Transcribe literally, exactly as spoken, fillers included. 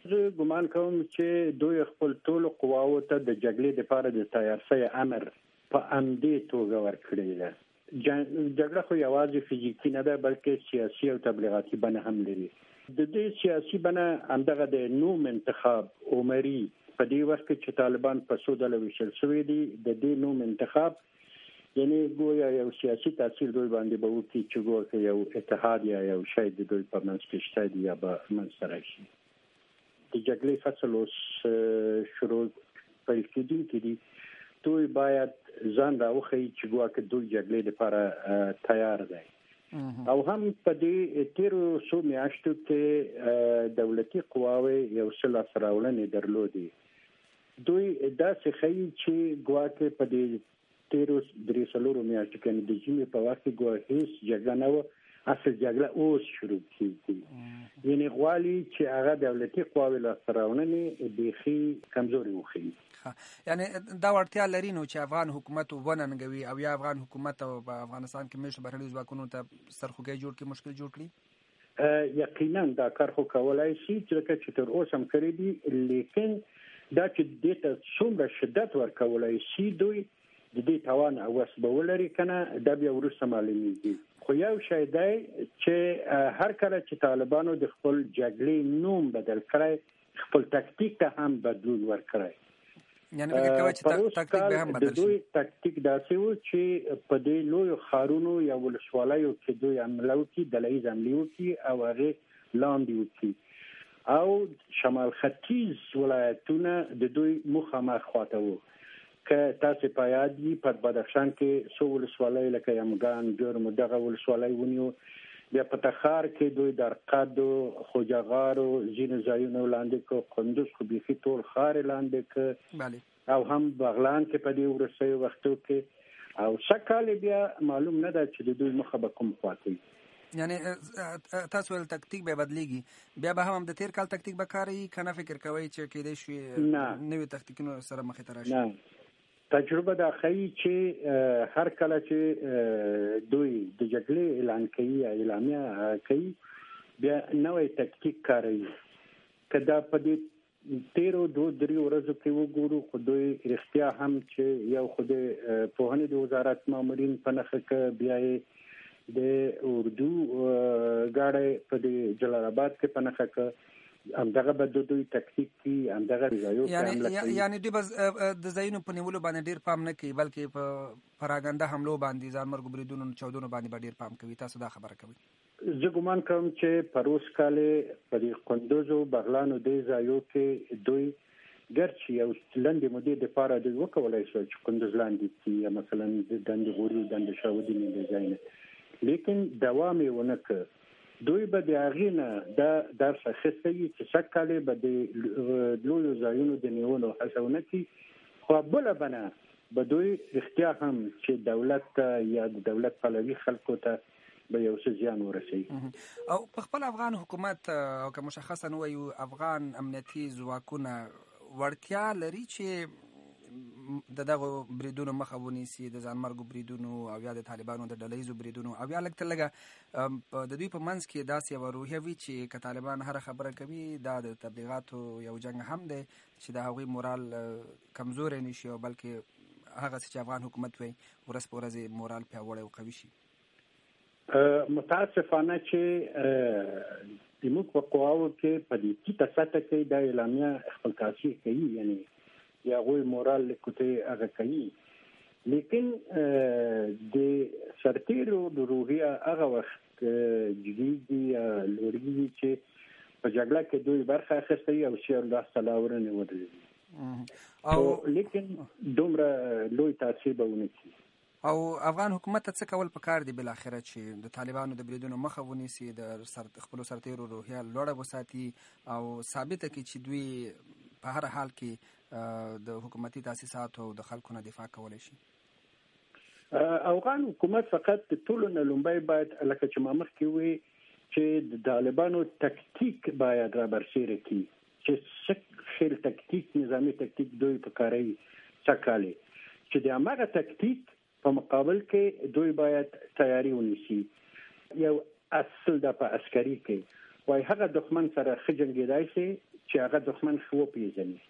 زه ګمان کوم چې دوی خپل ټول قواو ته د جګړې لپاره د تیارسۍ امر په همدې توګه ورکړی دی. جګړه خو یوازې فزیکي نه ده بلکې سیاسي او تبلیغاتي بڼه هم لري. د دې سیاسي بڼه همدغه د نوم انتخاب عمري په دې وخت کې چې طالبان په څو ډلو ویشل شوي دي، د دې نوم انتخاب یعنی ګویا یو سیاسي تاثیر دوی باندې به وکړي چې ګویا یو اتحاد یا یو شی د دوی په منځ کې شته دی یا به منځته راشي. د جګړې فصل اوس شروع پیل کېدونکی دی. دوی باید ځان راوښیي چې ګویا دوی جګړې لپاره تیار دی. او هم په دې تیرو څو میاشتو کې دولتي قواوې یو څه لاسته راوړنې درلودې. دوی داسې ښیي چې ګویا په دې تیرو درې څلورو میاشتو کې د ژمي په وخت کې ګویا هیڅ جګړه نه وه، اصل جګړه اوس شروع کېږي. یعنې غواړي چې هغه دولتي قواوې لاسته راوړنې بیخي کمزوري وښیي. یعنې دا وړتیا لري نو چې افغان حکومت وننګوي او یا افغان حکومت په افغانستان کې میشتو بهرنیو ځواکونو ته سرخوږی جوړ کړي، مشکل جوړ کړي؟ یقینا دا کار خو کولی شي چې تر اوسه هم کړی دي، لیکن دا چې دې ته څومره شدت ورکولی شي دوی د دې توان او وس به ولري که نه، دا بیا وروسته معلومیږي. خو یو شی دی چې هر کله چې طالبانو د خپل جګړې نوم بدل کړی، خپل تکتیک ته هم بدلون ورکړی. یعنې فکر کوئ چې تکتیک به هم بدل شي؟ دوی تکتیک داسې و چې په دې لویو ښارونو یا ولسوالیو کې دوی حمله وکړي، ډله ییز حملې وکړي او هغې لاندې وکړي، او شمال ختیځ ولایتونه د دوی مخامخ خواته وو. که تاسې په یاد وي په بدخشان کې څو ولسوالۍ لکه یمګان، جرم، دغه ولسوالۍ ونیو. بیا په تخار کې دوی د ارقدو، خوجغارو ځینو ځایونو لاندې کړ، قندوز خو بیخي ټول ښار یې لاندې کړ، او هم بغلان کې په دې وروستیو وختو کې. او سږکال بیا معلوم نه ده چې د دوی مخه به کوم خوا کوي. یعنې تاسو ویل تکتیک به بدلیږي، بیا به هم د تیر کال تکتیک به کاروي که نه فکر کوئ چې کیدای شي نوي تکتیکونو سره مخې ته راشي؟ نه، تجربه دا ښیي چې هر کله چې دوی د جګړې اعلان کوي یا اعلامیه کوي، بیا نوی تکتیک کاروي. که دا په دې تیرو دوه درې ورځو کې وګورو، خو دوی رښتیا هم چې یو خو د پوهنې د وزارت مامورین په نښه که، بیا یې د اردو ګاډی په د جلال آباد کې په نښه که، همدغه به د دوی تکتیک کی، همدغه ځایو کې حمله کوي. یعنې دوی به د ځایونو په نیولو باندې ډېر پام نه کوي بلکې په پراګنده حملو باندې، ځانمرګو بریدونو چاودنو باندې به ډېر پام کوي. تاسو دا خبره کوئ؟ زه ګمان کوم چې په روز کال په دې قندوزو، بغلانو دې ځایو کې دوی ګرچې یو لنډې مودې دپاره دوی وکولی شول چې قندوز لاندې کړي یا مثلا د دندې غوري، دندې شاودینې دې ځای نه، لیکن دوام یې ونه کړ. دوی به د هغې نه دا درس اخیستی چې سږکال به د لویو ځایونو د نیولو هڅه ونه کړي، خو بله بڼه به دوی رښتیا هم چې دولت ته یا د دولت پلوي خلکو ته به یو څه زیان ورسوي. او په خپل افغان حکومت او که مشخصا ووایو افغان امنیتي ځواکونه وړتیا لري چې د دغه بریدونو مخه ونیسي، د ځانمرګو بریدونو او یا د طالبانو د ډله ییزو بریدونو، او یا لږ تر لږه د دوی په منځ کې داسې یوه روحیه وي چې که طالبان هره خبره کوي دا د تبلیغاتو یو جنګ هم دی چې د هغوی مورال کمزوری نه شي، او بلکې هغسې چې افغان حکومت وایي ورځ په ورځ مورال پیاوړی او قوي شي؟ متاسفانه چې زموږ په قواوو کې په دې ټیټه سطحه کې دا اعلامیه خپل تاثیر کوي، یعنی یا غوی مورال لکوته هغه کوي، لیکن د سرتیرو د روحیه هغه وخت جديدي لوري چې په جګړه کې دوی برخه اخیستي او شیر لاسته راوړنې ودرېږي، او لیکن دومره لوی تاثیر به ونه کړي. او افغان حکومت ته څه کول پکار دي بل اخره چې د طالبانو د بریدونو مخه ونیسي، د سر خپل سرتیرو روحیه لوړه وساتي او ثابته کړي چې دوی په هر حال کې د حکومتي تاسیساتو او د خلکو نه دفاع کولی شي؟ افغان حکومت فقط د ټولو نه لومړی باید لکه چې ما مخکې ووی چې د طالبانو تکتیک باید را برسېره کړي، چې څه خیل تکتیک، نظامي تکتیک دوی په کاروي سږکال، چې د هماغه تکتیک په مقابل کې دوی باید تیاری ونیسي. یو اصل د په عسکري کې وای هغه دښمن سره ښه جنګېدای شي چې هغه دښمن خو پیژني